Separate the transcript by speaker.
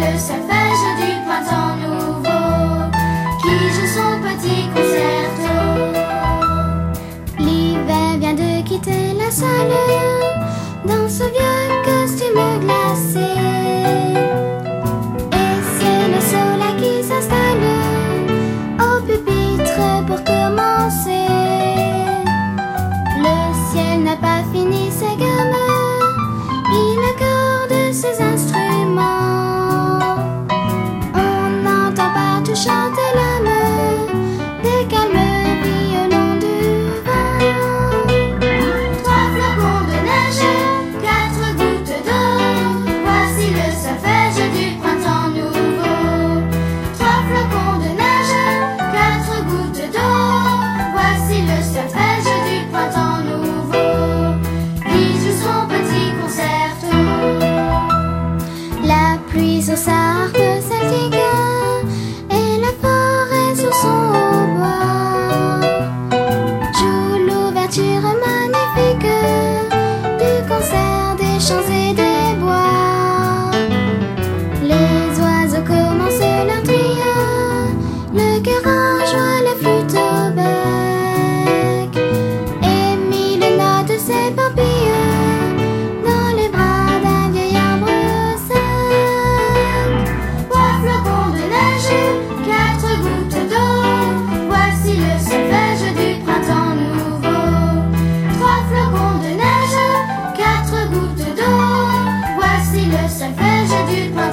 Speaker 1: le solfège du printemps nouveau qui joue son petit concerto. L'hiver vient de quitter la salle dans ce vieux costume glacé. Et c'est le soleil qui s'installe au pupitre pour commencer. Le ciel n'a pas fini ses gammes, il accorde ses instruments. On entend partout chanter l'âme des calmes violons du vent. 3 flocons de neige, 4 gouttes d'eau, voici le solfège du printemps nouveau. 3 flocons de neige, 4 gouttes d'eau, voici le solfège du printemps nouveau qui joue son petit concerto. La pluie sur sa harpe celtique et la forêt sur son hautbois joue l'ouverture magnifique du concert des champs et des bois. Les oiseaux commencent leur trio, le cœur en joie, la flûte au bec, et mille notes s'éparpillent dans les bras d'un vieil arbre sec. 3 flocons de neige, 4 gouttes d'eau, voici le solfège du printemps nouveau. 3 flocons de neige, 4 gouttes d'eau, voici le solfège du printemps nouveau.